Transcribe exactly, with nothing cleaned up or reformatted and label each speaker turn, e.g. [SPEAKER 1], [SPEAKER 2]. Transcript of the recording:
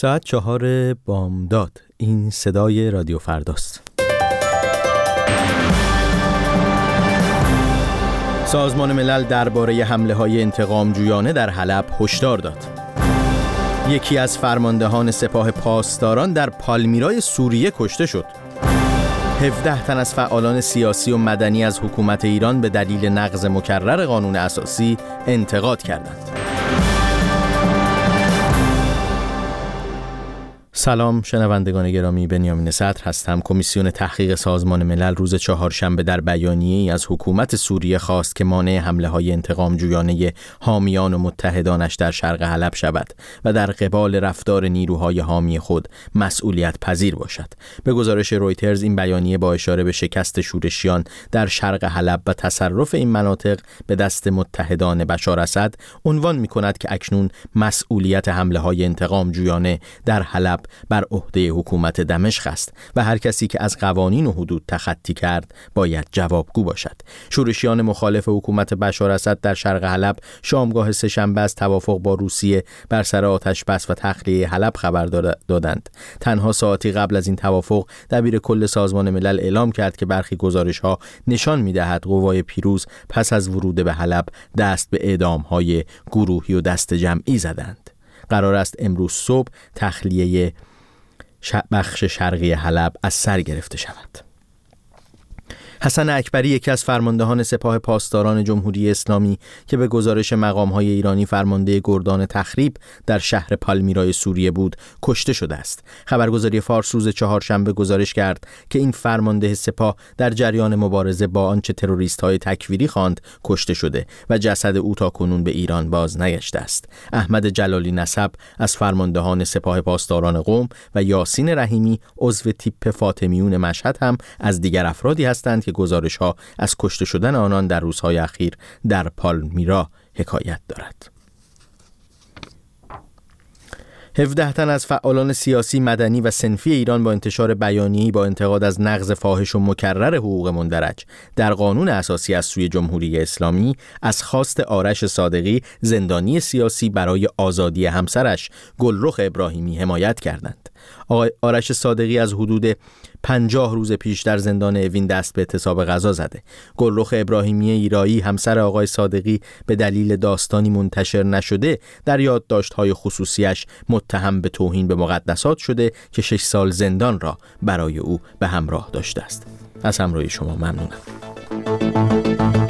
[SPEAKER 1] ساعت چهار بامداد. این صدای رادیو فرداست. سازمان ملل درباره حمله‌های انتقام‌جویانه در حلب هشدار داد. یکی از فرماندهان سپاه پاسداران در پالمیرای سوریه کشته شد. هفده تن از فعالان سیاسی و مدنی از حکومت ایران به دلیل نقض مکرر قانون اساسی انتقاد کردند. سلام شنوندگان گرامی، بنیامین صدر هستم. کمیسیون تحقیق سازمان ملل روز چهارشنبه در بیانیه‌ای از حکومت سوریه خواست که مانع حمله‌های انتقام‌جویانه حامیان و متحدانش در شرق حلب شود و در قبال رفتار نیروهای حامی خود مسئولیت پذیر باشد. به گزارش رویترز این بیانیه با اشاره به شکست شورشیان در شرق حلب و تصرف این مناطق به دست متحدان بشار اسد عنوان می‌کند که اکنون مسئولیت حمله‌های انتقام‌جویانه در حلب بر عهده حکومت دمشق است و هر کسی که از قوانین و حدود تخطی کرد باید جوابگو باشد. شورشیان مخالف حکومت بشار اسد در شرق حلب شامگاه سه‌شنبه از توافق با روسیه بر سر آتش بس و تخلیه حلب خبر دادند. تنها ساعتی قبل از این توافق دبیر کل سازمان ملل اعلام کرد که برخی گزارش‌ها نشان می‌دهد قوای پیروز پس از ورود به حلب دست به اعدام‌های گروهی و دست جمعی زدند. قرار است امروز صبح تخلیه بخش شرقی حلب از سر گرفته شود. حسن اکبری، یکی از فرماندهان سپاه پاسداران جمهوری اسلامی که به گزارش مقام‌های ایرانی فرمانده گردان تخریب در شهر پالمیرای سوریه بود، کشته شده است. خبرگزاری فارس روز چهارشنبه گزارش کرد که این فرمانده سپاه در جریان مبارزه با آنچه تروریست‌های تکفیری خواند کشته شده و جسد او تاکنون به ایران باز نگشته است. احمد جلالی نسب از فرماندهان سپاه پاسداران قم و یاسین رحیمی عضو تیپ فاطمیون مشهد هم از دیگر افرادی هستند که گزارش‌ها از کشته شدن آنان در روزهای اخیر در پالمیرا حکایت دارد. هفده تن از فعالان سیاسی، مدنی و صنفی ایران با انتشار بیانیه‌ای با انتقاد از نقض فاحش و مکرر حقوق مندرج در قانون اساسی از سوی جمهوری اسلامی از خواست آرش صادقی، زندانی سیاسی، برای آزادی همسرش گلرخ ابراهیمی حمایت کردند. آقای آرش صادقی از حدود پنجاه روز پیش در زندان اوین دست به اعتصاب غذا زده. گلرخ ابراهیمی ایرایی، همسر آقای صادقی، به دلیل داستانی منتشر نشده در یادداشت‌های خصوصیش متهم به توهین به مقدسات شده که شش سال زندان را برای او به همراه داشته است. از همراهی شما ممنونم.